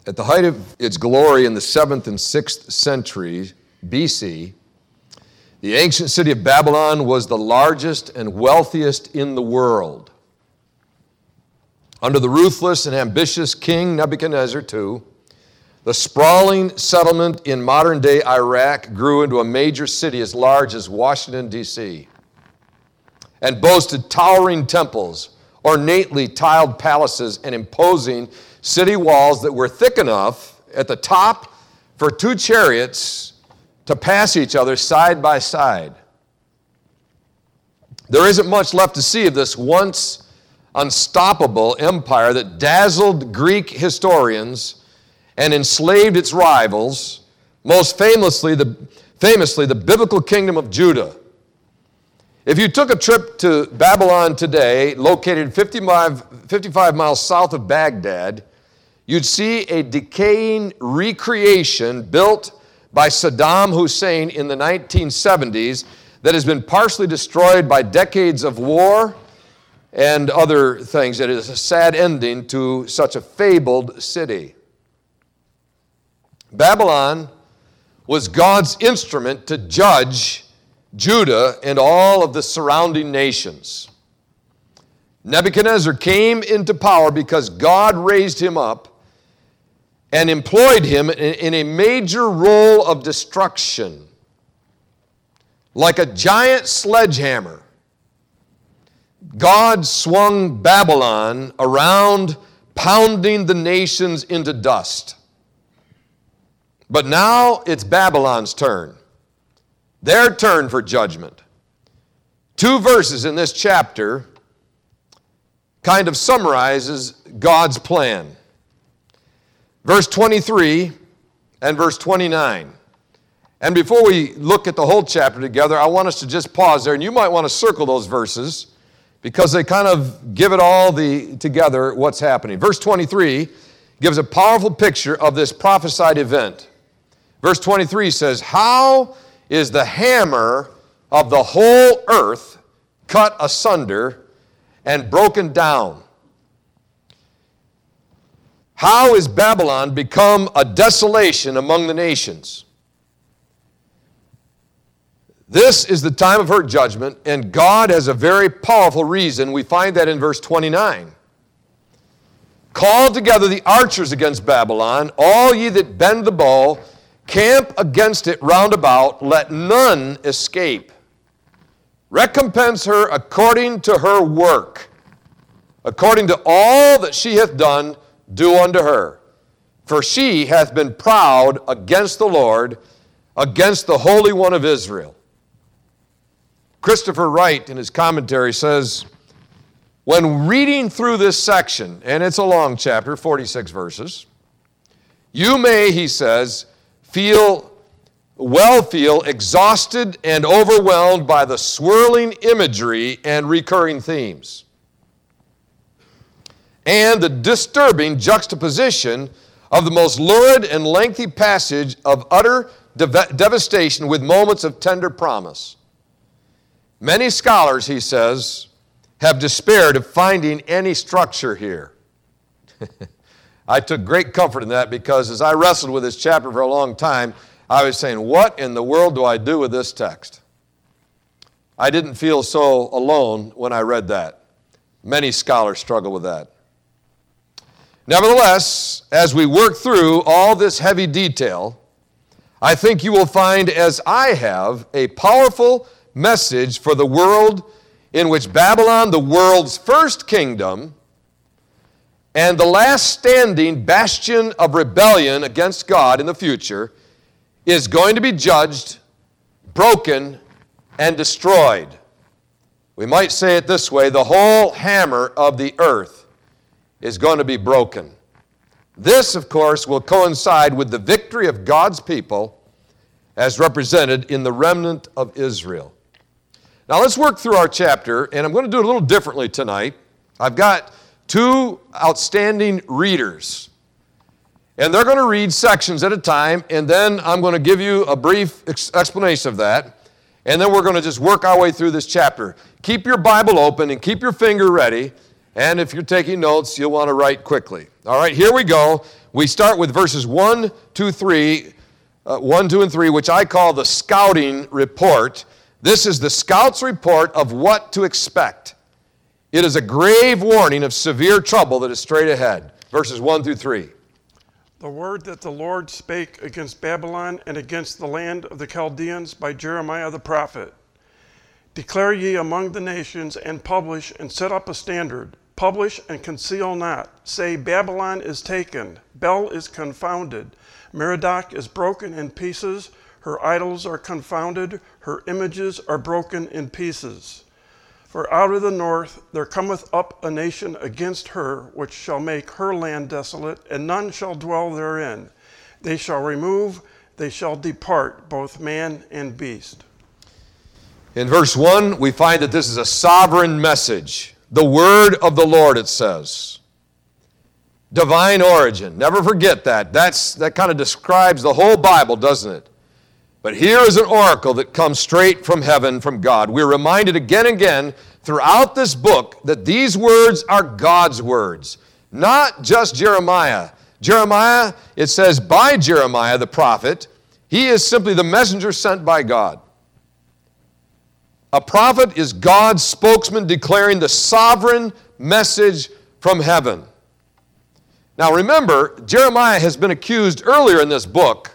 At the height of its glory in the 7th and 6th century BC, the ancient city of Babylon was the largest and wealthiest in the world. Under the ruthless and ambitious King Nebuchadnezzar II, the sprawling settlement in modern-day Iraq grew into a major city as large as Washington, D.C., and boasted towering temples, ornately tiled palaces, and imposing city walls that were thick enough at the top for 2 chariots to pass each other side by side. There isn't much left to see of this once unstoppable empire that dazzled Greek historians and enslaved its rivals, most famously the biblical kingdom of Judah. If you took a trip to Babylon today, located 55 miles south of Baghdad, you'd see a decaying recreation built by Saddam Hussein in the 1970s that has been partially destroyed by decades of war and other things. It is a sad ending to such a fabled city. Babylon was God's instrument to judge Judah and all of the surrounding nations. Nebuchadnezzar came into power because God raised him up and employed him in a major role of destruction. Like a giant sledgehammer, God swung Babylon around, pounding the nations into dust. But now it's Babylon's turn. Their turn for judgment. 2 verses in this chapter kind of summarizes God's plan. Verse 23 and verse 29. And before we look at the whole chapter together, I want us to just pause there, and you might want to circle those verses because they kind of give it all together what's happening. Verse 23 gives a powerful picture of this prophesied event. Verse 23 says, "How is the hammer of the whole earth cut asunder and broken down? How is Babylon become a desolation among the nations?" This is the time of her judgment, and God has a very powerful reason. We find that in verse 29. "Call together the archers against Babylon, all ye that bend the bow, camp against it round about, let none escape. Recompense her according to her work. According to all that she hath done, do unto her. For she hath been proud against the Lord, against the Holy One of Israel." Christopher Wright, in his commentary, says, when reading through this section, and it's a long chapter, 46 verses, you may, he says, feel exhausted and overwhelmed by the swirling imagery and recurring themes, and the disturbing juxtaposition of the most lurid and lengthy passage of utter devastation with moments of tender promise. Many scholars, he says, have despaired of finding any structure here. I took great comfort in that because as I wrestled with this chapter for a long time, I was saying, what in the world do I do with this text? I didn't feel so alone when I read that. Many scholars struggle with that. Nevertheless, as we work through all this heavy detail, I think you will find, as I have, a powerful message for the world in which Babylon, the world's first kingdom, and the last standing bastion of rebellion against God in the future, is going to be judged, broken, and destroyed. We might say it this way: the whole hammer of the earth is going to be broken. This, of course, will coincide with the victory of God's people as represented in the remnant of Israel. Now let's work through our chapter, and I'm going to do it a little differently tonight. I've got 2 outstanding readers, and they're going to read sections at a time, and then I'm going to give you a brief explanation of that, and then we're going to just work our way through this chapter. Keep your Bible open and keep your finger ready, And if you're taking notes, you'll want to write quickly. All right, here we go. We start with verses 1, 2, 3, 1, 2, and 3, which I call the scouting report. This is the scout's report of what to expect. It is a grave warning of severe trouble that is straight ahead. Verses 1 through 3. The word that the Lord spake against Babylon and against the land of the Chaldeans by Jeremiah the prophet. Declare ye among the nations, and publish, and set up a standard. Publish and conceal not. Say, Babylon is taken, Bel is confounded, Merodach is broken in pieces, her idols are confounded, her images are broken in pieces. For out of the north there cometh up a nation against her, which shall make her land desolate, and none shall dwell therein. They shall remove, they shall depart, both man and beast. In verse 1, we find that this is a sovereign message. The word of the Lord, it says. Divine origin. Never forget that. That kind of describes the whole Bible, doesn't it? But here is an oracle that comes straight from heaven, from God. We're reminded again and again throughout this book that these words are God's words, not just Jeremiah. Jeremiah, it says by Jeremiah the prophet, he is simply the messenger sent by God. A prophet is God's spokesman declaring the sovereign message from heaven. Now remember, Jeremiah has been accused earlier in this book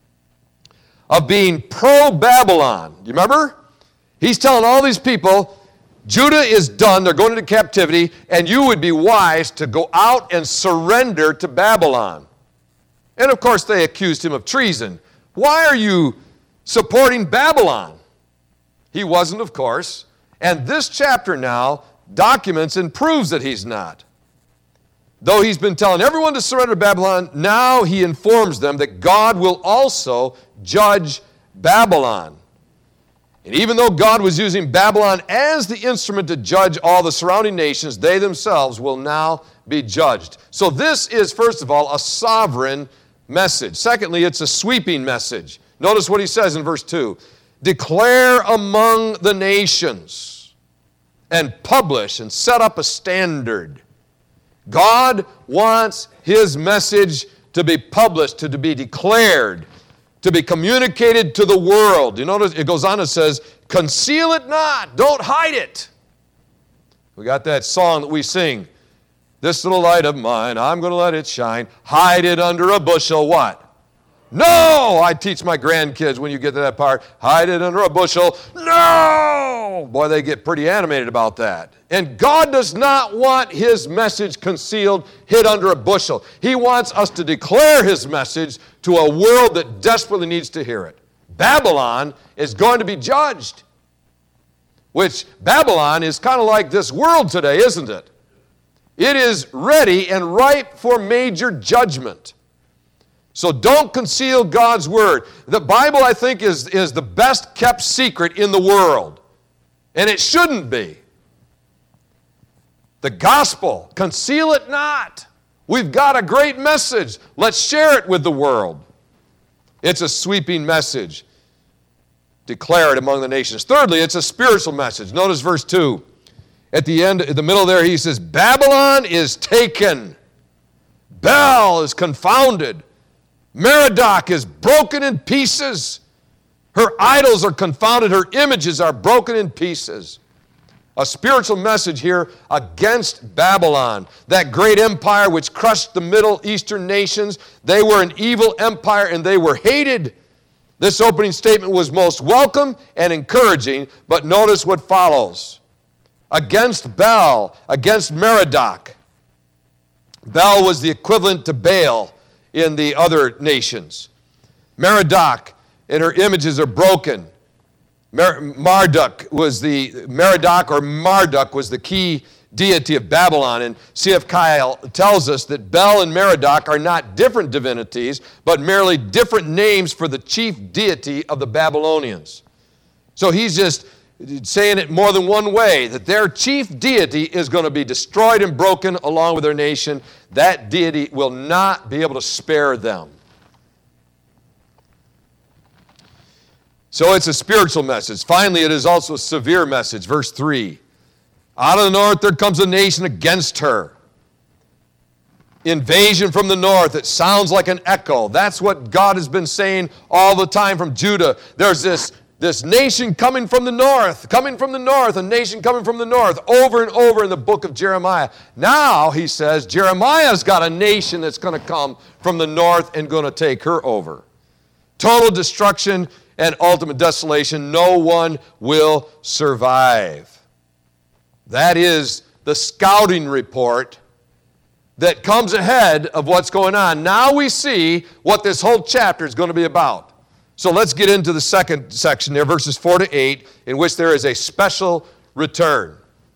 of being pro-Babylon. You remember? He's telling all these people, Judah is done, they're going into captivity, and you would be wise to go out and surrender to Babylon. And of course they accused him of treason. Why are you supporting Babylon? He wasn't, of course. And this chapter now documents and proves that he's not. Though he's been telling everyone to surrender to Babylon, now he informs them that God will also judge Babylon. And even though God was using Babylon as the instrument to judge all the surrounding nations, they themselves will now be judged. So this is, first of all, a sovereign message. Secondly, it's a sweeping message. Notice what he says in verse 2. Declare among the nations and publish and set up a standard. God wants his message to be published, to be declared, to be communicated to the world. You notice it goes on and says, conceal it not, don't hide it. We got that song that we sing, this little light of mine, I'm going to let it shine, hide it under a bushel, what? No! I teach my grandkids when you get to that part, hide it under a bushel. No! Boy, they get pretty animated about that. And God does not want his message concealed, hid under a bushel. He wants us to declare his message to a world that desperately needs to hear it. Babylon is going to be judged. Which Babylon is kind of like this world today, isn't it? It is ready and ripe for major judgment. So don't conceal God's word. The Bible, I think, is the best kept secret in the world. And it shouldn't be. The gospel, conceal it not. We've got a great message. Let's share it with the world. It's a sweeping message. Declare it among the nations. Thirdly, it's a spiritual message. Notice verse 2. At the end, in the middle there, he says, Babylon is taken. Bel is confounded. Merodach is broken in pieces. Her idols are confounded. Her images are broken in pieces. A spiritual message here against Babylon, that great empire which crushed the Middle Eastern nations. They were an evil empire and they were hated. This opening statement was most welcome and encouraging, but notice what follows. Against Bel, against Merodach. Bel was the equivalent to Baal in the other nations. Merodach and her images are broken. Marduk was the key deity of Babylon, and C.F. Kyle tells us that Bel and Merodach are not different divinities, but merely different names for the chief deity of the Babylonians. So he's just saying it more than one way, that their chief deity is going to be destroyed and broken along with their nation. That deity will not be able to spare them. So it's a spiritual message. Finally, it is also a severe message. Verse 3. Out of the north there comes a nation against her. Invasion from the north. It sounds like an echo. That's what God has been saying all the time from Judah. There's this nation coming from the north, a nation coming from the north, over and over in the book of Jeremiah. Now, he says, Jeremiah's got a nation that's going to come from the north and going to take her over. Total destruction and ultimate desolation. No one will survive. That is the scouting report that comes ahead of what's going on. Now we see what this whole chapter is going to be about. So let's get into the second section there, verses 4 to 8, in which there is a special return.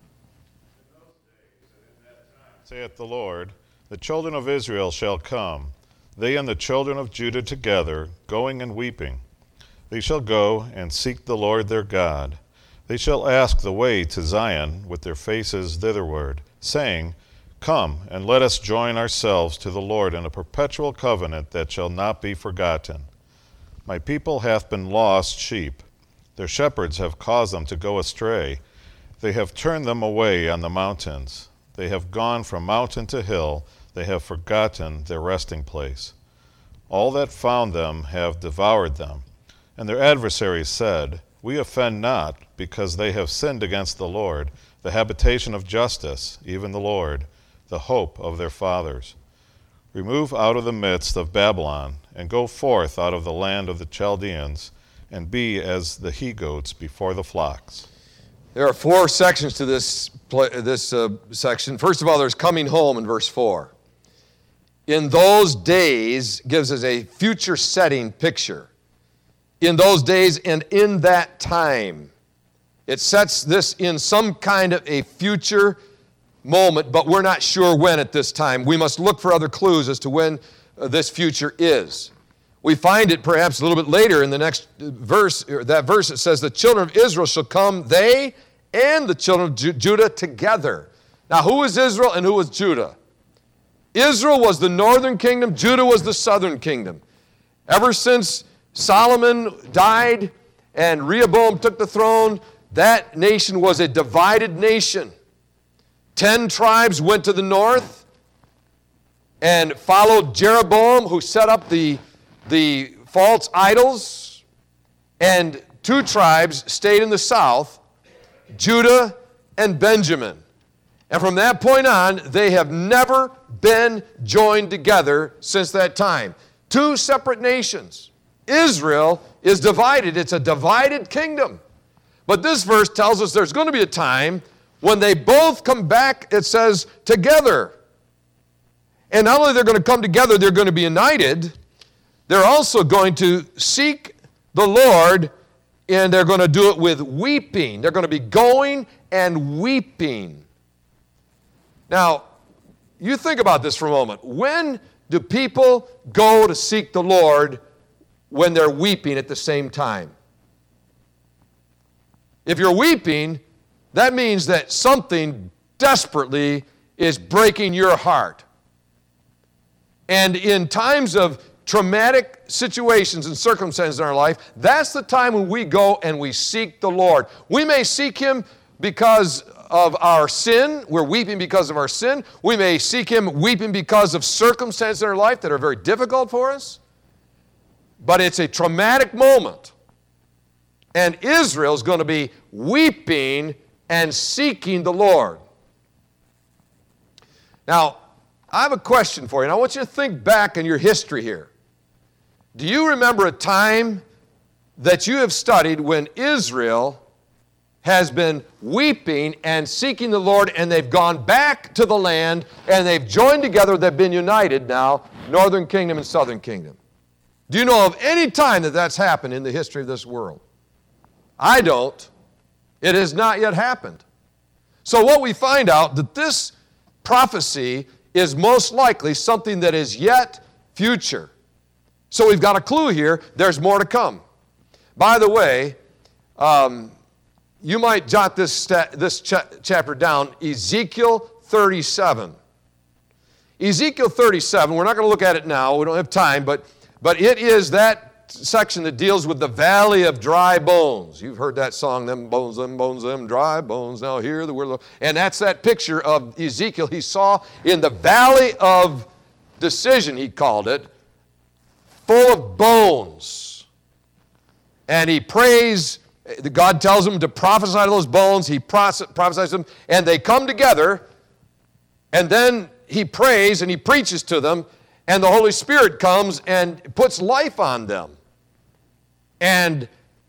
Saith the Lord, the children of Israel shall come, they and the children of Judah together, going and weeping. They shall go and seek the Lord their God. They shall ask the way to Zion with their faces thitherward, saying, Come, and let us join ourselves to the Lord in a perpetual covenant that shall not be forgotten. My people hath been lost sheep. Their shepherds have caused them to go astray. They have turned them away on the mountains. They have gone from mountain to hill. They have forgotten their resting place. All that found them have devoured them. And their adversaries said, We offend not, because they have sinned against the Lord, the habitation of justice, even the Lord, the hope of their fathers. Remove out of the midst of Babylon, and go forth out of the land of the Chaldeans, and be as the he-goats before the flocks. There are four sections to this section. First of all, there's coming home in verse 4. In those days gives us a future setting picture. In those days and in that time. It sets this in some kind of a future moment, but we're not sure when at this time. We must look for other clues as to when this future is. We find it perhaps a little bit later in the next verse. That verse, it says, the children of Israel shall come, they and the children of Judah together. Now, who was Israel and who was Judah? Israel was the northern kingdom. Judah was the southern kingdom. Ever since Solomon died and Rehoboam took the throne, that nation was a divided nation. 10 tribes went to the north and followed Jeroboam, who set up the false idols, and 2 tribes stayed in the south, Judah and Benjamin. And from that point on, they have never been joined together since that time. 2 separate nations. Israel is divided. It's a divided kingdom. But this verse tells us there's going to be a time when they both come back, it says, together. And not only they're going to come together, they're going to be united. They're also going to seek the Lord, and they're going to do it with weeping. They're going to be going and weeping. Now, you think about this for a moment. When do people go to seek the Lord when they're weeping at the same time? If you're weeping, that means that something desperately is breaking your heart. And in times of traumatic situations and circumstances in our life, that's the time when we go and we seek the Lord. We may seek Him because of our sin. We're weeping because of our sin. We may seek Him weeping because of circumstances in our life that are very difficult for us. But it's a traumatic moment. And Israel's going to be weeping and seeking the Lord. Now, I have a question for you, and I want you to think back in your history here. Do you remember a time that you have studied when Israel has been weeping and seeking the Lord, and they've gone back to the land, and they've joined together, they've been united now, northern kingdom and southern kingdom? Do you know of any time that that's happened in the history of this world? I don't. It has not yet happened. So what we find out that this prophecy is most likely something that is yet future. So we've got a clue here. There's more to come. By the way, you might jot this chapter down, Ezekiel 37. Ezekiel 37, we're not going to look at it now. We don't have time, but it is that section that deals with the valley of dry bones. You've heard that song, them bones, them dry bones. Now hear the word of the Lord. And that's that picture of Ezekiel. He saw in the valley of decision, he called it, full of bones. And he prays, God tells him to prophesy to those bones. He prophesies them, and they come together, and then he prays and he preaches to them, and the Holy Spirit comes and puts life on them. And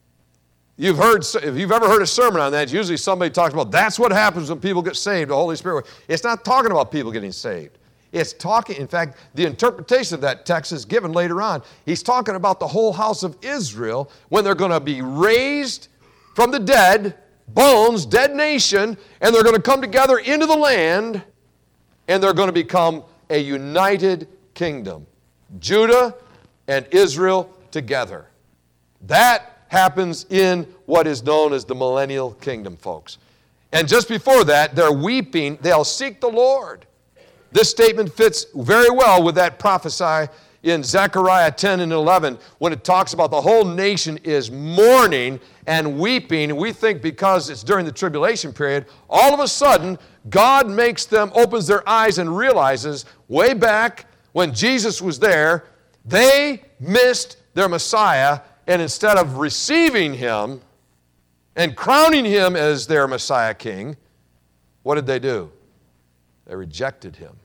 if you've ever heard a sermon on that, usually somebody talks about that's what happens when people get saved, the Holy Spirit. It's not talking about people getting saved. It's talking, in fact, the interpretation of that text is given later on. He's talking about the whole house of Israel when they're going to be raised from the dead, bones, dead nation, and they're going to come together into the land, and they're going to become a united kingdom. Judah and Israel together. That happens in what is known as the millennial kingdom, folks. And just before that, they're weeping. They'll seek the Lord. This statement fits very well with that prophesy in Zechariah 10 and 11 when it talks about the whole nation is mourning and weeping. We think because it's during the tribulation period, all of a sudden, God opens their eyes and realizes way back when Jesus was there, they missed their Messiah, and instead of receiving him and crowning him as their Messiah king, what did they do? They rejected him.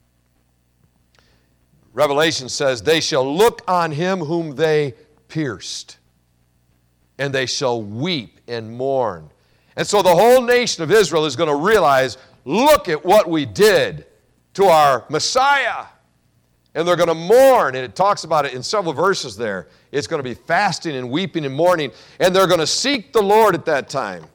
Revelation says, they shall look on him whom they pierced, and they shall weep and mourn. And so the whole nation of Israel is going to realize, look at what we did to our Messiah. And they're going to mourn, and it talks about it in several verses there. It's going to be fasting and weeping and mourning, and they're going to seek the Lord at that time.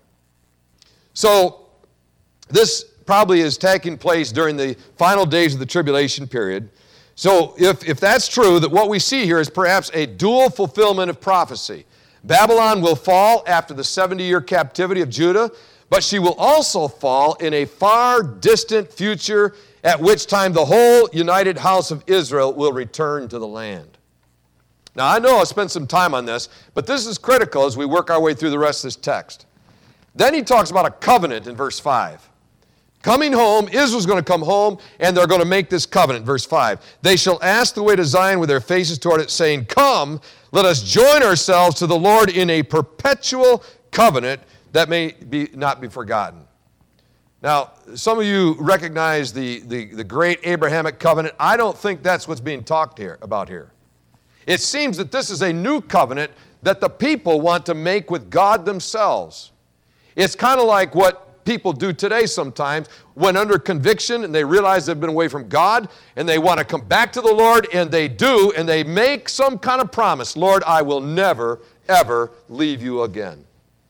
So this probably is taking place during the final days of the tribulation period. So if that's true, that what we see here is perhaps a dual fulfillment of prophecy. Babylon will fall after the 70-year captivity of Judah, but she will also fall in a far distant future, at which time the whole united house of Israel will return to the land. Now, I know I spent some time on this, but this is critical as we work our way through the rest of this text. Then he talks about a covenant in verse 5. Coming home, Israel's going to come home, and they're going to make this covenant, verse 5. They shall ask the way to Zion with their faces toward it, saying, come, let us join ourselves to the Lord in a perpetual covenant that may not be forgotten. Now, some of you recognize the great Abrahamic covenant. I don't think that's what's being talked about here. It seems that this is a new covenant that the people want to make with God themselves. It's kind of like what people do today sometimes when under conviction and they realize they've been away from God and they want to come back to the Lord, and they do, and they make some kind of promise. Lord, I will never, ever leave you again.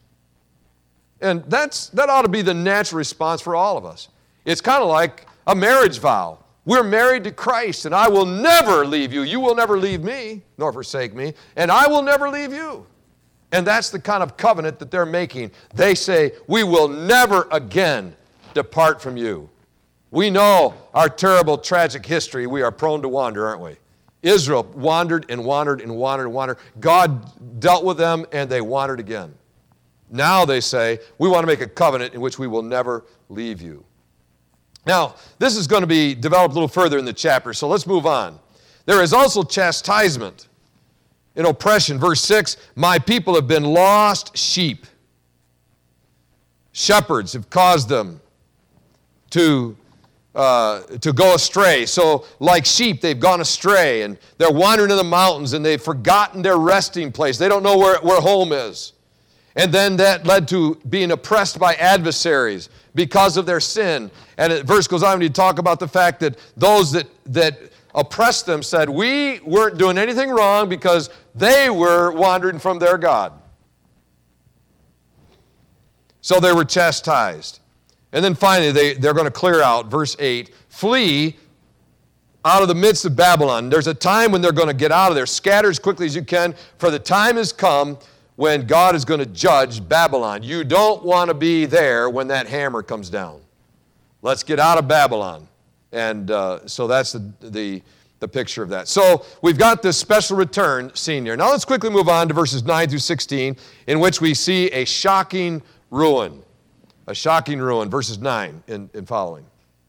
And that ought to be the natural response for all of us. It's kind of like a marriage vow. We're married to Christ, and I will never leave you. You will never leave me, nor forsake me, and I will never leave you. And that's the kind of covenant that they're making. They say, we will never again depart from you. We know our terrible, tragic history. We are prone to wander, aren't we? Israel wandered and wandered and wandered and wandered. God dealt with them, and they wandered again. Now they say, we want to make a covenant in which we will never leave you. Now, this is going to be developed a little further in the chapter, so let's move on. There is also chastisement and oppression. Verse 6, my people have been lost sheep. Shepherds have caused them to go astray. So like sheep, they've gone astray, and they're wandering in the mountains, and they've forgotten their resting place. They don't know where home is. And then that led to being oppressed by adversaries because of their sin. And the verse goes on to talk about the fact that those that oppressed them said, we weren't doing anything wrong because they were wandering from their God. So they were chastised. And then finally, they're going to clear out, verse 8, flee out of the midst of Babylon. There's a time when they're going to get out of there. Scatter as quickly as you can, for the time has come when God is going to judge Babylon. You don't want to be there when that hammer comes down. Let's get out of Babylon. And so that's the the picture of that. So we've got this special return scene here. Now let's quickly move on to verses 9 through 16, in which we see a shocking ruin. A shocking ruin, verses 9 and following.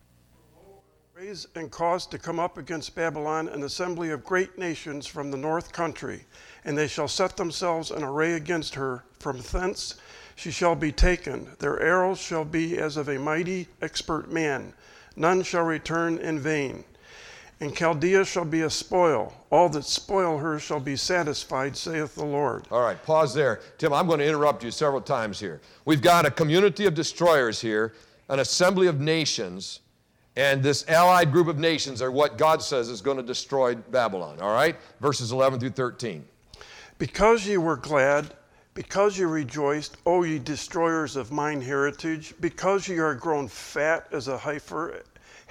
Raise and cause to come up against Babylon an assembly of great nations from the north country, and they shall set themselves in array against her. From thence she shall be taken. Their arrows shall be as of a mighty expert man. None shall return in vain. And Chaldea shall be a spoil. All that spoil her shall be satisfied, saith the Lord. All right, pause there. Tim, I'm going to interrupt you several times here. We've got a community of destroyers here, an assembly of nations, and this allied group of nations are what God says is going to destroy Babylon, all right? Verses 11 through 13. Because ye were glad, because ye rejoiced, O ye destroyers of mine heritage, because ye are grown fat as a heifer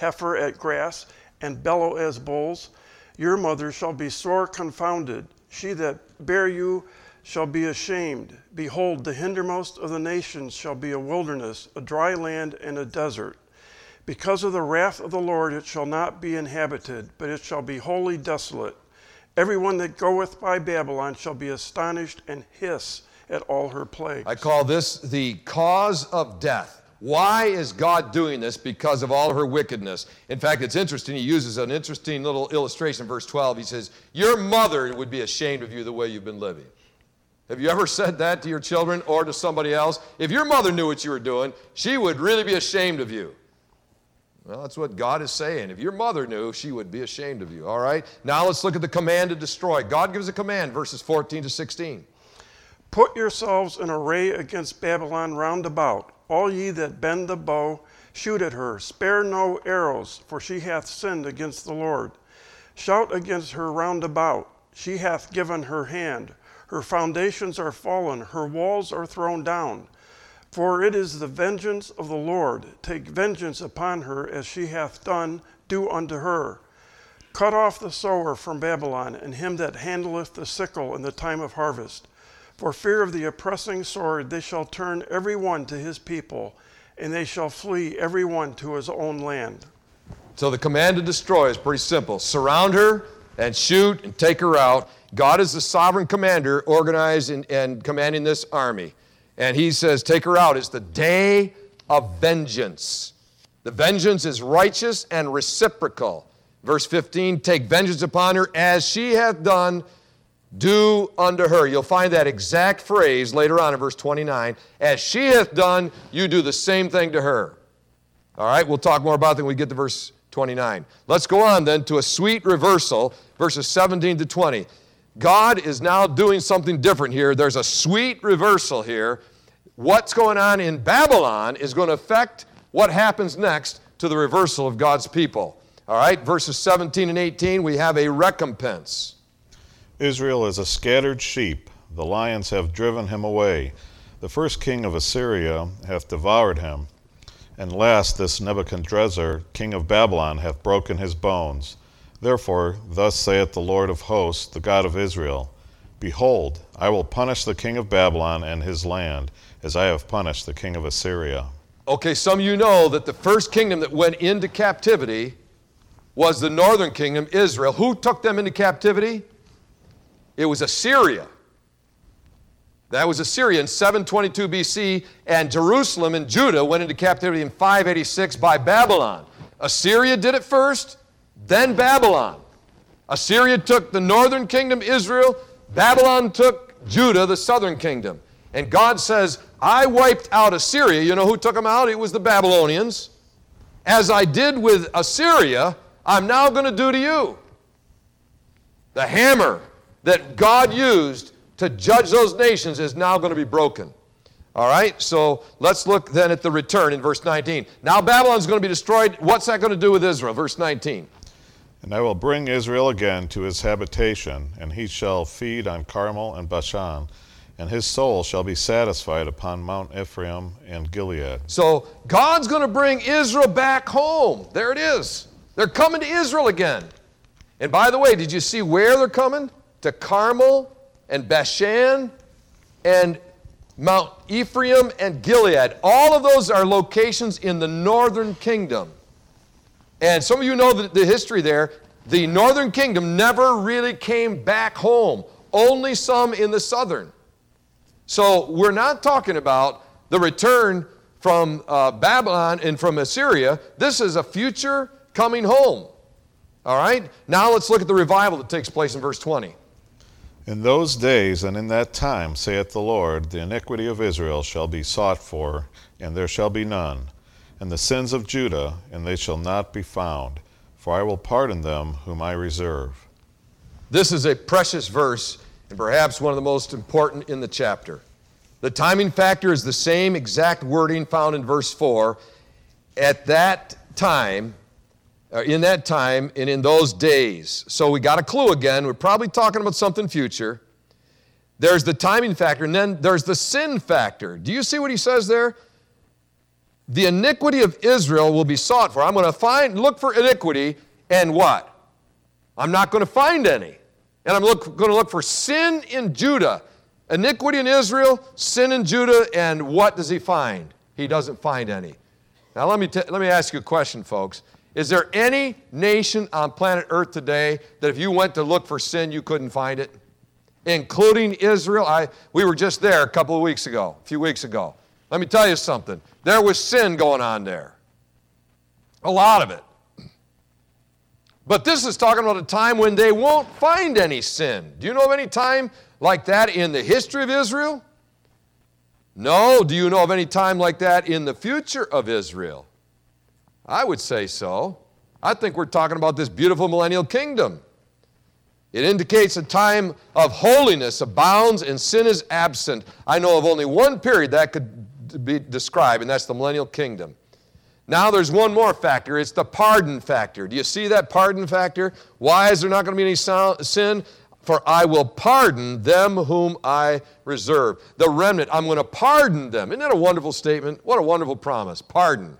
at grass, and bellow as bulls, your mother shall be sore confounded. She that bare you shall be ashamed. Behold, the hindermost of the nations shall be a wilderness, a dry land, and a desert. Because of the wrath of the Lord it shall not be inhabited, but it shall be wholly desolate. Everyone that goeth by Babylon shall be astonished and hiss at all her plagues. I call this the cause of death. Why is God doing this? Because of all her wickedness. In fact, it's interesting. He uses an interesting little illustration in verse 12. He says, your mother would be ashamed of you the way you've been living. Have you ever said that to your children or to somebody else? If your mother knew what you were doing, she would really be ashamed of you. Well, that's what God is saying. If your mother knew, she would be ashamed of you. All right? Now let's look at the command to destroy. God gives a command, verses 14 to 16. Put yourselves in array against Babylon round about. All ye that bend the bow, shoot at her. Spare no arrows, for she hath sinned against the Lord. Shout against her round about. She hath given her hand. Her foundations are fallen. Her walls are thrown down. For it is the vengeance of the Lord. Take vengeance upon her, as she hath done, do unto her. Cut off the sower from Babylon, and him that handleth the sickle in the time of harvest. For fear of the oppressing sword, they shall turn every one to his people, and they shall flee every one to his own land. So the command to destroy is pretty simple. Surround her and shoot and take her out. God is the sovereign commander organizing and commanding this army. And he says, take her out. It's the day of vengeance. The vengeance is righteous and reciprocal. Verse 15, take vengeance upon her as she hath done, do unto her. You'll find that exact phrase later on in verse 29. As she hath done, you do the same thing to her. All right, we'll talk more about that when we get to verse 29. Let's go on then to a sweet reversal, verses 17 to 20. God is now doing something different here. There's a sweet reversal here. What's going on in Babylon is going to affect what happens next to the reversal of God's people. All right, verses 17 and 18, we have a recompense. Israel is a scattered sheep. The lions have driven him away. The first king of Assyria hath devoured him. And last this Nebuchadrezzar, king of Babylon, hath broken his bones. Therefore, thus saith the Lord of hosts, the God of Israel, Behold, I will punish the king of Babylon and his land, as I have punished the king of Assyria. Okay, some of you know that the first kingdom that went into captivity was the northern kingdom, Israel. Who took them into captivity? It was Assyria. That was Assyria in 722 BC, and Jerusalem and Judah went into captivity in 586 by Babylon. Assyria did it first, then Babylon. Assyria took the northern kingdom, Israel. Babylon took Judah, the southern kingdom. And God says, I wiped out Assyria. You know who took them out? It was the Babylonians. As I did with Assyria, I'm now going to do to you. The hammer that God used to judge those nations is now going to be broken. All right, so let's look then at the return in verse 19. Now Babylon's going to be destroyed. What's that going to do with Israel? Verse 19. And I will bring Israel again to his habitation, and he shall feed on Carmel and Bashan, and his soul shall be satisfied upon Mount Ephraim and Gilead. So God's going to bring Israel back home. There it is. They're coming to Israel again. And by the way, did you see where they're coming? To Carmel and Bashan and Mount Ephraim and Gilead. All of those are locations in the northern kingdom. And some of you know the history there. the northern kingdom never really came back home. Only some in the southern. So we're not talking about the return from Babylon and from Assyria. This is a future coming home. All right? Now let's look at the revival that takes place in verse 20. In those days and in that time, saith the Lord, the iniquity of Israel shall be sought for, and there shall be none, and the sins of Judah, and they shall not be found, for I will pardon them whom I reserve. This is a precious verse, and perhaps one of the most important in the chapter. The timing factor is the same exact wording found in verse 4. At that time, in that time, and in those days. So we got a clue again. We're probably talking about something future. There's the timing factor, and then there's the sin factor. Do you see what he says there? The iniquity of Israel will be sought for. I'm going to look for iniquity, and what? I'm not going to find any. And I'm going to look for sin in Judah. Iniquity in Israel, sin in Judah, and what does he find? He doesn't find any. Now let me ask you a question, folks. Is there any nation on planet Earth today that if you went to look for sin, you couldn't find it? Including Israel? We were just there a few weeks ago. Let me tell you something. There was sin going on there. A lot of it. But this is talking about a time when they won't find any sin. Do you know of any time like that in the history of Israel? No. Do you know of any time like that in the future of Israel? I would say so. I think we're talking about this beautiful millennial kingdom. It indicates a time of holiness abounds and sin is absent. I know of only one period that could be described, and that's the millennial kingdom. Now there's one more factor. It's the pardon factor. Do you see that pardon factor? Why is there not going to be any sin? For I will pardon them whom I reserve. The remnant, I'm going to pardon them. Isn't that a wonderful statement? What a wonderful promise. Pardon.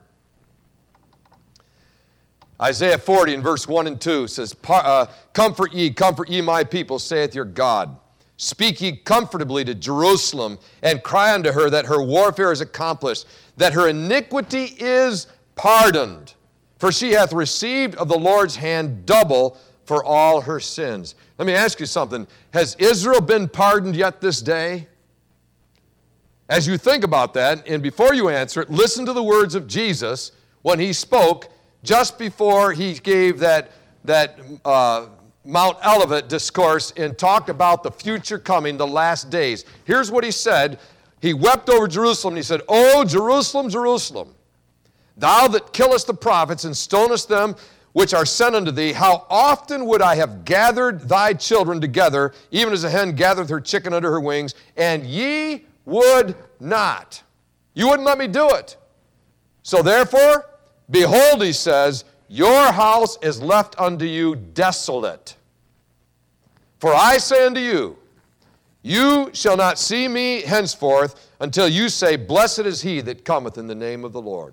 Isaiah 40 in verse 1 and 2 says, comfort ye my people, saith your God. Speak ye comfortably to Jerusalem, and cry unto her that her warfare is accomplished, that her iniquity is pardoned. For she hath received of the Lord's hand double for all her sins. Let me ask you something. Has Israel been pardoned yet this day? As you think about that, and before you answer it, listen to the words of Jesus when he spoke just before he gave that Mount Olivet discourse and talked about the future coming, the last days. Here's what he said. He wept over Jerusalem, and he said, O Jerusalem, Jerusalem, thou that killest the prophets and stonest them which are sent unto thee, how often would I have gathered thy children together, even as a hen gathereth her chicken under her wings, and ye would not. You wouldn't let me do it. So therefore, behold, he says, your house is left unto you desolate. For I say unto you, you shall not see me henceforth until you say, blessed is he that cometh in the name of the Lord.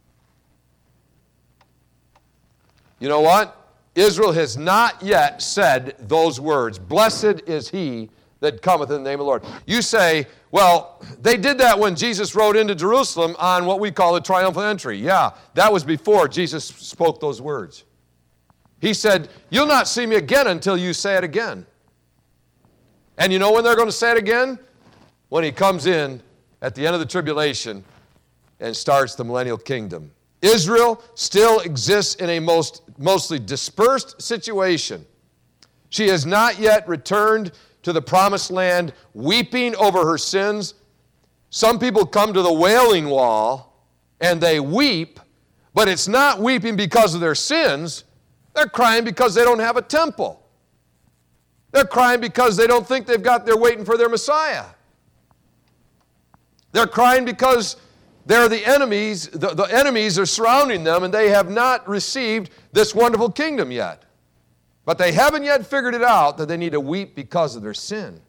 You know what? Israel has not yet said those words. Blessed is he that cometh in the name of the Lord. You say, well, they did that when Jesus rode into Jerusalem on what we call the triumphal entry. Yeah, that was before Jesus spoke those words. He said, you'll not see me again until you say it again. And you know when they're going to say it again? When he comes in at the end of the tribulation and starts the millennial kingdom. Israel still exists in a mostly dispersed situation. She has not yet returned to the promised land, weeping over her sins. Some people come to the Wailing Wall and they weep, but it's not weeping because of their sins. They're crying because they don't have a temple. They're crying because they don't think they're waiting for their Messiah. They're crying because they're the enemies, the enemies are surrounding them, and they have not received this wonderful kingdom yet. But they haven't yet figured it out that they need to weep because of their sin.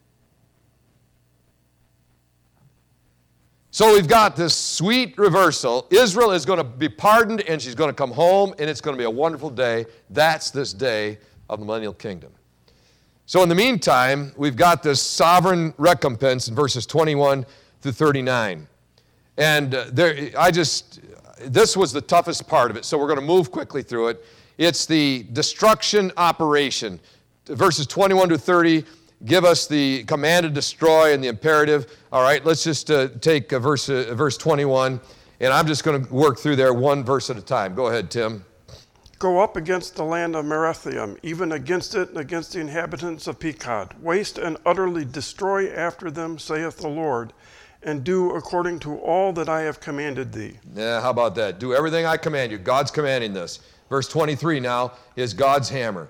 So we've got this sweet reversal. Israel is going to be pardoned, and she's going to come home, and it's going to be a wonderful day. That's this day of the millennial kingdom. So in the meantime, we've got this sovereign recompense in verses 21 through 39. And this was the toughest part of it, so we're going to move quickly through it. It's the destruction operation. Verses 21 to 30 give us the command to destroy and the imperative. All right, let's just take verse 21, and I'm just going to work through there one verse at a time. Go ahead, Tim. Go up against the land of Merathaim, even against it and against the inhabitants of Pekod. Waste and utterly destroy after them, saith the Lord, and do according to all that I have commanded thee. Yeah, how about that? Do everything I command you. God's commanding this. Verse 23 now is God's hammer.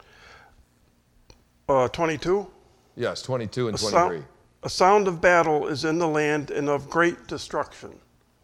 22? Yes, 22 and 23. A sound of battle is in the land and of great destruction.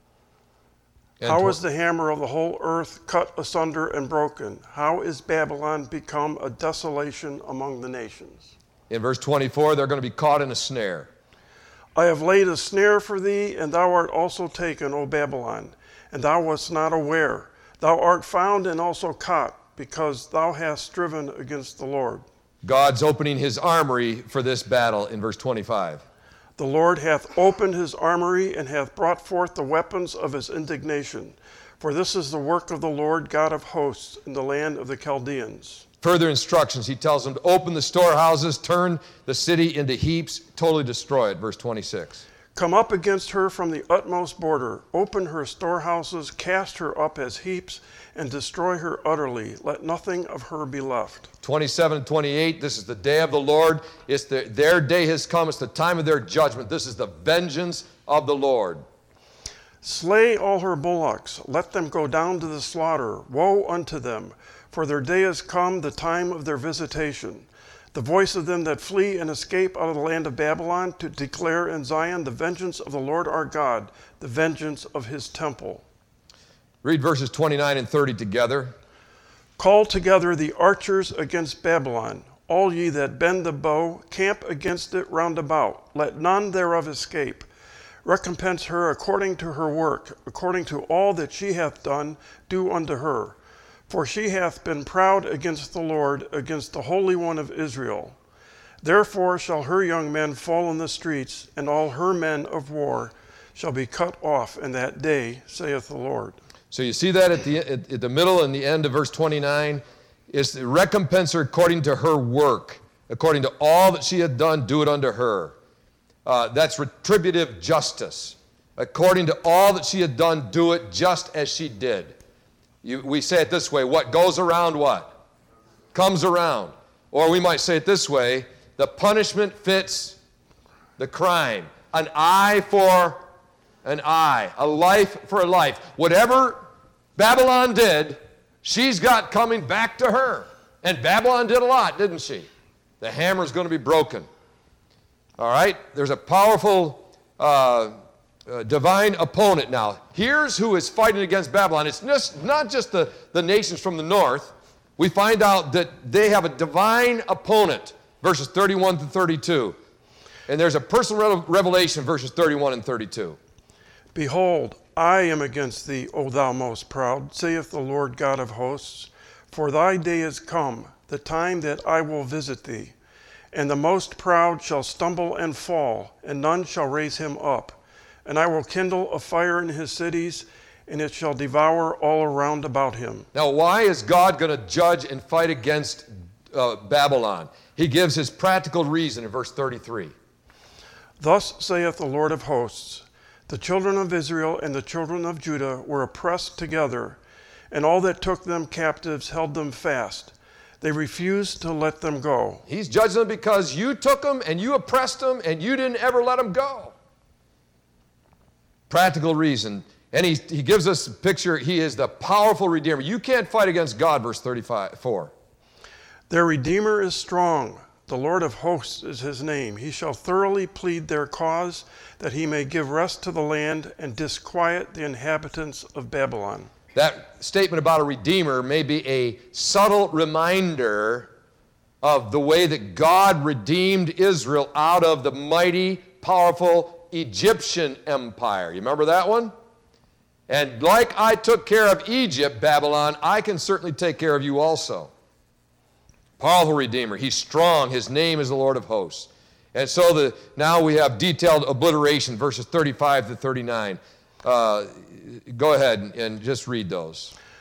And How is the hammer of the whole earth cut asunder and broken? How is Babylon become a desolation among the nations? In verse 24, they're going to be caught in a snare. I have laid a snare for thee, and thou art also taken, O Babylon, and thou wast not aware. Thou art found and also caught, because thou hast striven against the Lord. God's opening his armory for this battle in verse 25. The Lord hath opened his armory and hath brought forth the weapons of his indignation. For this is the work of the Lord God of hosts in the land of the Chaldeans. Further instructions, he tells them to open the storehouses, turn the city into heaps, totally destroy it. Verse 26. Come up against her from the utmost border, open her storehouses, cast her up as heaps, and destroy her utterly. Let nothing of her be left. 27 and 28, this is the day of the Lord. Their day has come. It's the time of their judgment. This is the vengeance of the Lord. Slay all her bullocks. Let them go down to the slaughter. Woe unto them, for their day is come, the time of their visitation. The voice of them that flee and escape out of the land of Babylon, to declare in Zion the vengeance of the Lord our God, the vengeance of his temple. Read verses 29 and 30 together. Call together the archers against Babylon. All ye that bend the bow, camp against it round about. Let none thereof escape. Recompense her according to her work, according to all that she hath done, do unto her. For she hath been proud against the Lord, against the Holy One of Israel. Therefore shall her young men fall in the streets, and all her men of war shall be cut off in that day, saith the Lord. So you see that at the middle and the end of verse 29. Is the recompense her according to her work, according to all that she had done, do it unto her. That's retributive justice. According to all that she had done, do it just as she did. We say it this way, what goes around what? Comes around. Or we might say it this way, the punishment fits the crime. An eye for an eye, a life for a life. Whatever Babylon did, she's got coming back to her. And Babylon did a lot, didn't she? The hammer's going to be broken. All right? There's a powerful divine opponent now. Here's who is fighting against Babylon. It's not just the nations from the north. We find out that they have a divine opponent, verses 31 to 32. And there's a personal revelation, verses 31 and 32. Behold, I am against thee, O thou most proud, saith the Lord God of hosts. For thy day is come, the time that I will visit thee. And the most proud shall stumble and fall, and none shall raise him up. And I will kindle a fire in his cities, and it shall devour all around about him. Now, why is God going to judge and fight against Babylon? He gives his practical reason in verse 33. Thus saith the Lord of hosts, the children of Israel and the children of Judah were oppressed together, and all that took them captives held them fast. They refused to let them go. He's judging them because you took them and you oppressed them and you didn't ever let them go. Practical reason. And he gives us a picture. He is the powerful Redeemer. You can't fight against God, verse 34. Their Redeemer is strong. The Lord of hosts is his name. He shall thoroughly plead their cause, that he may give rest to the land and disquiet the inhabitants of Babylon. That statement about a Redeemer may be a subtle reminder of the way that God redeemed Israel out of the mighty, powerful Egyptian empire. You remember that one? And like I took care of Egypt, Babylon, I can certainly take care of you also. Powerful Redeemer. He's strong. His name is the Lord of hosts. And so now we have detailed obliteration, verses 35 to 39. Go ahead and just read those.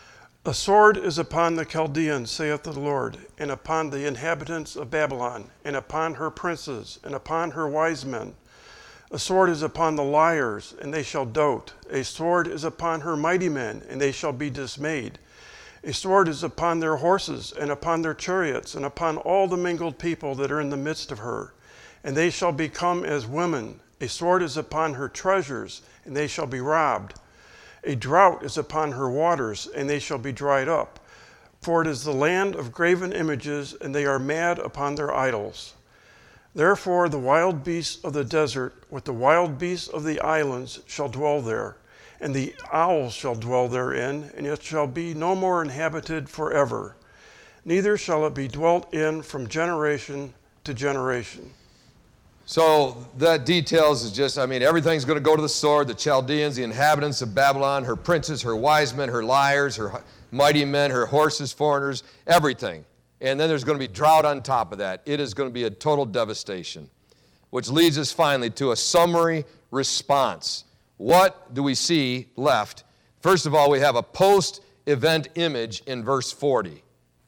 A sword is upon the Chaldeans, saith the Lord, and upon the inhabitants of Babylon, and upon her princes, and upon her wise men. A sword is upon the liars, and they shall dote. A sword is upon her mighty men, and they shall be dismayed. A sword is upon their horses, and upon their chariots, and upon all the mingled people that are in the midst of her. And they shall become as women. A sword is upon her treasures, and they shall be robbed. A drought is upon her waters, and they shall be dried up. For it is the land of graven images, and they are mad upon their idols. Therefore the wild beasts of the desert, with the wild beasts of the islands, shall dwell there, and the owls shall dwell therein, and it shall be no more inhabited forever. Neither shall it be dwelt in from generation to generation. So that details is just, everything's going to go to the sword. The Chaldeans, the inhabitants of Babylon, her princes, her wise men, her liars, her mighty men, her horses, foreigners, everything. And then there's going to be drought on top of that. It is going to be a total devastation, which leads us finally to a summary response. What do we see left? First of all, we have a post-event image in verse 40.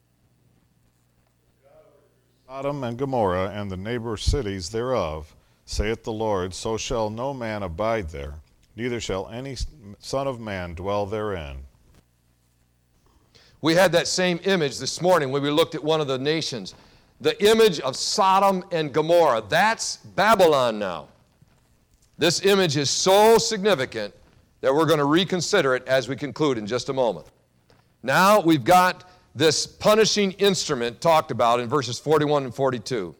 Sodom and Gomorrah and the neighbor cities thereof, saith the Lord, so shall no man abide there, neither shall any son of man dwell therein. We had that same image this morning when we looked at one of the nations. The image of Sodom and Gomorrah. That's Babylon now. This image is so significant that we're going to reconsider it as we conclude in just a moment. Now we've got this punishing instrument talked about in verses 41 and 42.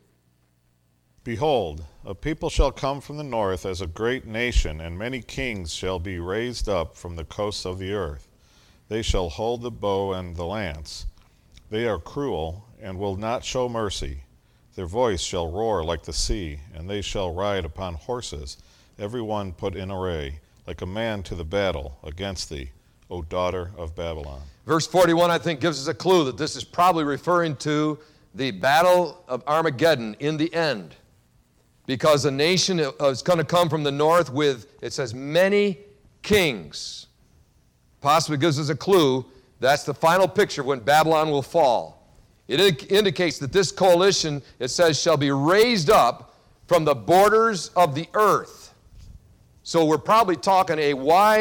Behold, a people shall come from the north as a great nation, and many kings shall be raised up from the coasts of the earth. They shall hold the bow and the lance. They are cruel, and will not show mercy. Their voice shall roar like the sea, and they shall ride upon horses, every one put in array, like a man to the battle against thee, O daughter of Babylon. Verse 41, I think, gives us a clue that this is probably referring to the battle of Armageddon in the end. Because a nation is going to come from the north with, it says, many kings. Possibly gives us a clue that's the final picture when Babylon will fall. It indicates that this coalition, it says, shall be raised up from the borders of the earth. So we're probably talking a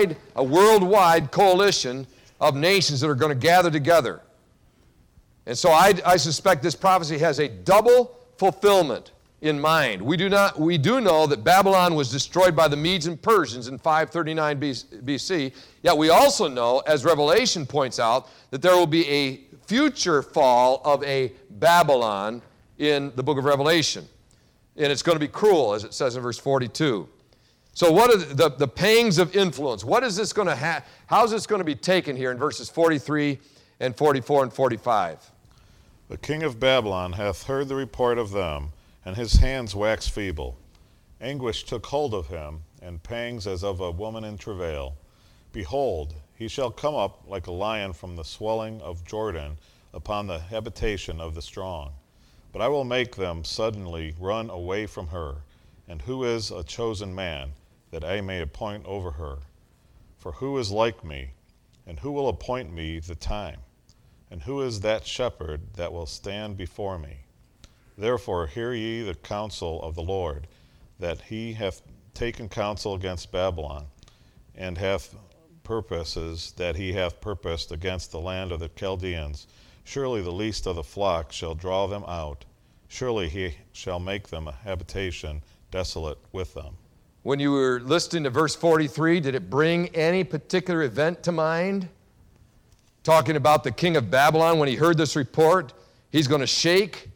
worldwide coalition of nations that are going to gather together. And so I suspect this prophecy has a double fulfillment in mind. We do know that Babylon was destroyed by the Medes and Persians in 539 BC, yet we also know, as Revelation points out, that there will be a future fall of a Babylon in the book of Revelation. And it's going to be cruel, as it says in verse 42. So what are the pangs of influence? What is this going to how is this going to be taken here in verses 43 and 44 and 45? The king of Babylon hath heard the report of them, and his hands waxed feeble. Anguish took hold of him, and pangs as of a woman in travail. Behold, he shall come up like a lion from the swelling of Jordan upon the habitation of the strong. But I will make them suddenly run away from her. And who is a chosen man, that I may appoint over her? For who is like me, and who will appoint me the time? And who is that shepherd that will stand before me? Therefore hear ye the counsel of the Lord, that he hath taken counsel against Babylon, and hath purposes that he hath purposed against the land of the Chaldeans. Surely the least of the flock shall draw them out. Surely he shall make them a habitation desolate with them. When you were listening to verse 43, did it bring any particular event to mind? Talking about the king of Babylon, when he heard this report, he's going to shake.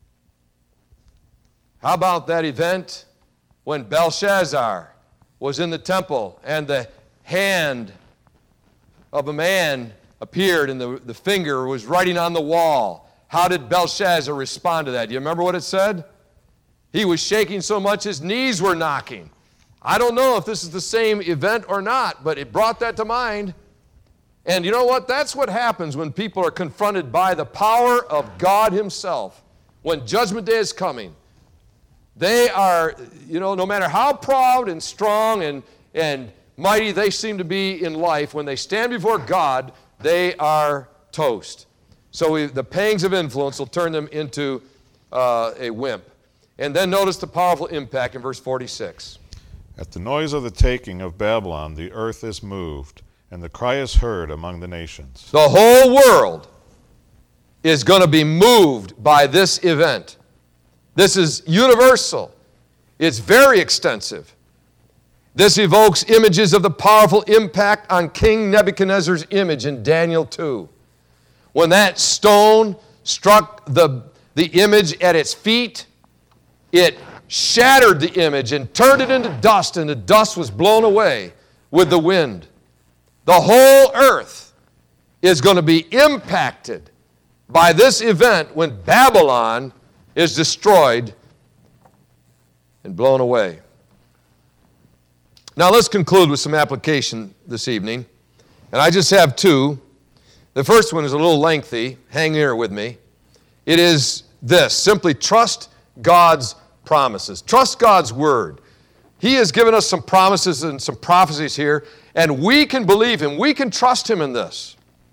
How about that event when Belshazzar was in the temple and the hand of a man appeared and the finger was writing on the wall? How did Belshazzar respond to that? Do you remember what it said? He was shaking so much his knees were knocking. I don't know if this is the same event or not, but it brought that to mind. And you know what? That's what happens when people are confronted by the power of God himself. When Judgment Day is coming, they are, no matter how proud and strong and mighty they seem to be in life, when they stand before God, they are toast. So the pangs of influence will turn them into a wimp. And then notice the powerful impact in verse 46. At the noise of the taking of Babylon, the earth is moved, and the cry is heard among the nations. The whole world is going to be moved by this event. This is universal. It's very extensive. This evokes images of the powerful impact on King Nebuchadnezzar's image in Daniel 2. When that stone struck the image at its feet, it shattered the image and turned it into dust, and the dust was blown away with the wind. The whole earth is going to be impacted by this event when Babylon is destroyed and blown away. Now let's conclude with some application this evening. And I just have two. The first one is a little lengthy. Hang here with me. It is this: simply trust God's promises. Trust God's word. He has given us some promises and some prophecies here, and we can believe Him. We can trust Him in this.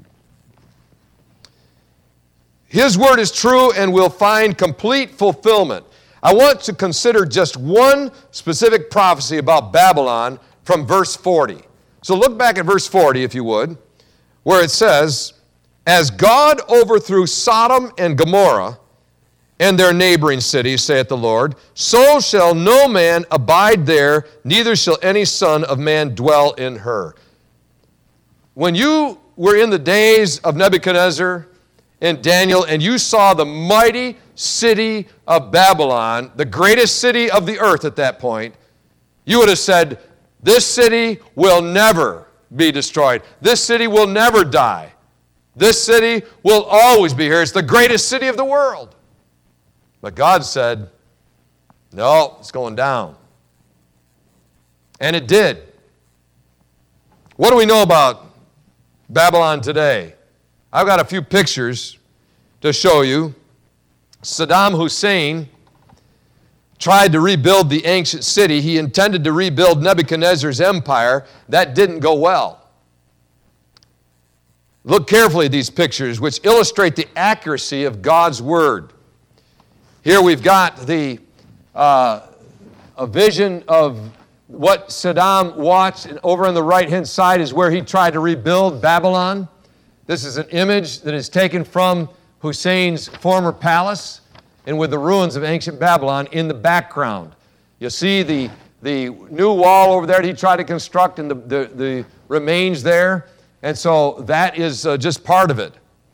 His word is true and will find complete fulfillment. I want to consider just one specific prophecy about Babylon from verse 40. So look back at verse 40, if you would, where it says, "As God overthrew Sodom and Gomorrah and their neighboring cities, saith the Lord, so shall no man abide there, neither shall any son of man dwell in her." When you were in the days of Nebuchadnezzar and Daniel, and you saw the mighty city of Babylon, the greatest city of the earth at that point, you would have said, this city will never be destroyed. This city will never die. This city will always be here. It's the greatest city of the world. But God said, no, it's going down. And it did. What do we know about Babylon today? I've got a few pictures to show you. Saddam Hussein tried to rebuild the ancient city. He intended to rebuild Nebuchadnezzar's empire. That didn't go well. Look carefully at these pictures, which illustrate the accuracy of God's word. Here we've got a vision of what Saddam watched, and over on the right-hand side is where he tried to rebuild Babylon. This is an image that is taken from Hussein's former palace, and with the ruins of ancient Babylon in the background. You see the new wall over there that he tried to construct, and the remains there. And so that is just part of it.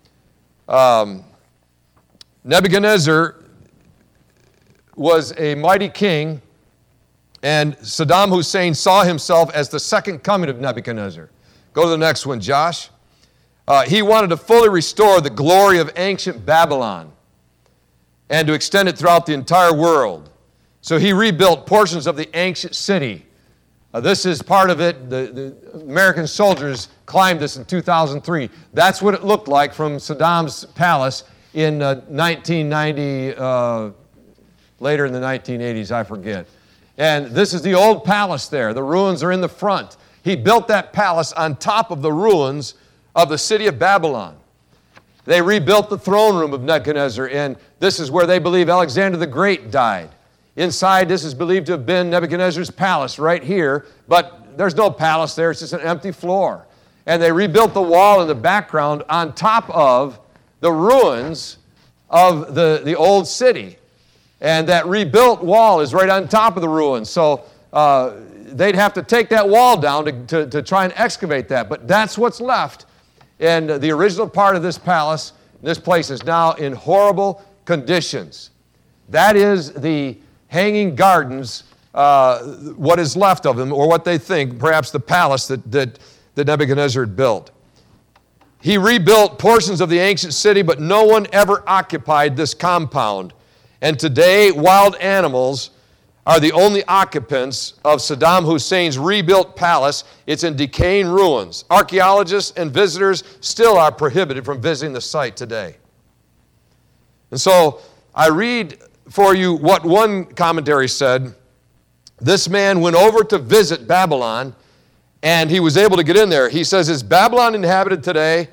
Nebuchadnezzar was a mighty king, and Saddam Hussein saw himself as the second coming of Nebuchadnezzar. Go to the next one, Josh. He wanted to fully restore the glory of ancient Babylon and to extend it throughout the entire world. So he rebuilt portions of the ancient city. This is part of it. The American soldiers climbed this in 2003. That's what it looked like from Saddam's palace in 1990, later in the 1980s, I forget. And this is the old palace there. The ruins are in the front. He built that palace on top of the ruins of the city of Babylon. They rebuilt the throne room of Nebuchadnezzar, and this is where they believe Alexander the Great died. Inside, this is believed to have been Nebuchadnezzar's palace right here, but there's no palace there. It's just an empty floor. And they rebuilt the wall in the background on top of the ruins of the old city. And that rebuilt wall is right on top of the ruins. So they'd have to take that wall down to try and excavate that. But that's what's left. And the original part of this palace, this place is now in horrible conditions. That is the Hanging Gardens, what is left of them, or what they think, perhaps the palace that Nebuchadnezzar had built. He rebuilt portions of the ancient city, but no one ever occupied this compound. And today, wild animals are the only occupants of Saddam Hussein's rebuilt palace. It's in decaying ruins. Archaeologists and visitors still are prohibited from visiting the site today. And so I read for you what one commentary said. This man went over to visit Babylon, and he was able to get in there. He says, "Is Babylon inhabited today?"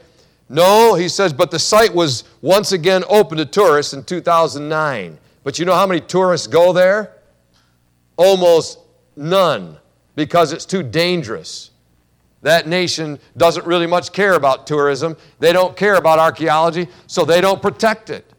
No, he says, but the site was once again open to tourists in 2009. But you know how many tourists go there? Almost none, because it's too dangerous. That nation doesn't really much care about tourism. They don't care about archaeology, so they don't protect it.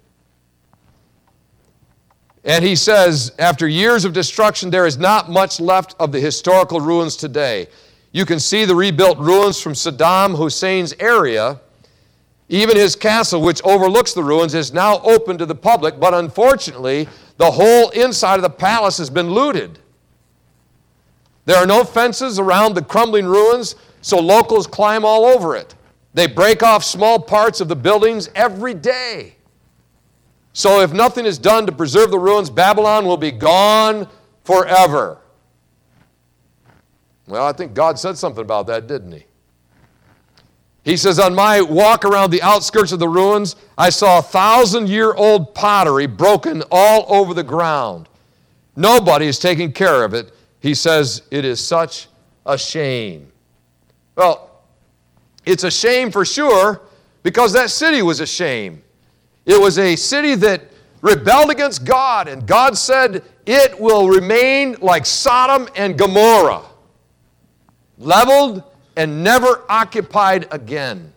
And he says, after years of destruction, there is not much left of the historical ruins today. You can see the rebuilt ruins from Saddam Hussein's area. Even his castle, which overlooks the ruins, is now open to the public, but unfortunately, the whole inside of the palace has been looted. There are no fences around the crumbling ruins, so locals climb all over it. They break off small parts of the buildings every day. So if nothing is done to preserve the ruins, Babylon will be gone forever. Well, I think God said something about that, didn't he? He says, on my walk around the outskirts of the ruins, I saw 1,000-year-old pottery broken all over the ground. Nobody is taking care of it. He says, it is such a shame. Well, it's a shame for sure, because that city was a shame. It was a city that rebelled against God, and God said it will remain like Sodom and Gomorrah, leveled and never occupied again.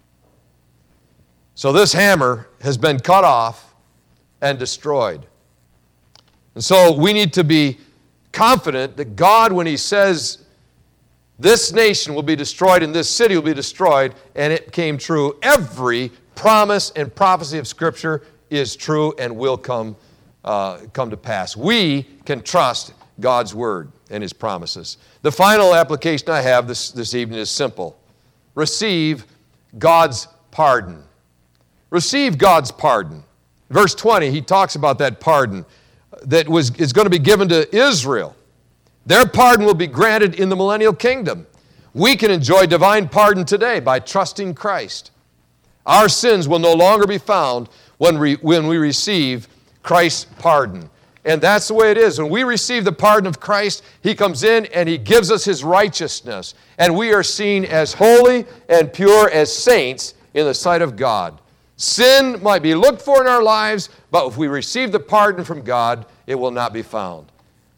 So this hammer has been cut off and destroyed. And so we need to be confident that God, when he says this nation will be destroyed and this city will be destroyed, and it came true, every promise and prophecy of Scripture is true and will come to pass. We can trust God's Word and His promises. The final application I have this evening is simple. Receive God's pardon. Receive God's pardon. Verse 20, he talks about that pardon that is going to be given to Israel. Their pardon will be granted in the millennial kingdom. We can enjoy divine pardon today by trusting Christ. Our sins will no longer be found when we receive Christ's pardon. And that's the way it is. When we receive the pardon of Christ, he comes in and he gives us his righteousness. And we are seen as holy and pure as saints in the sight of God. Sin might be looked for in our lives, but if we receive the pardon from God, it will not be found.